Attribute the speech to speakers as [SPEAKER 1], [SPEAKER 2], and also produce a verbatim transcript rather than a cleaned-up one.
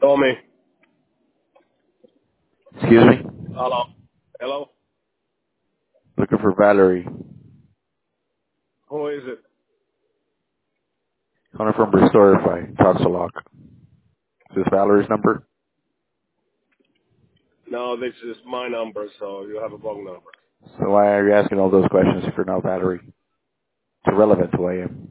[SPEAKER 1] Tommy.
[SPEAKER 2] Excuse me?
[SPEAKER 1] Hello. Hello.
[SPEAKER 2] Looking for Valerie.
[SPEAKER 1] Who is it?
[SPEAKER 2] Calling from Restorify. Talks a lot. Is this Valerie's number?
[SPEAKER 1] No, this is my number, so you have a wrong number.
[SPEAKER 2] So why are you asking all those questions if you're not Valerie? It's irrelevant to who I am.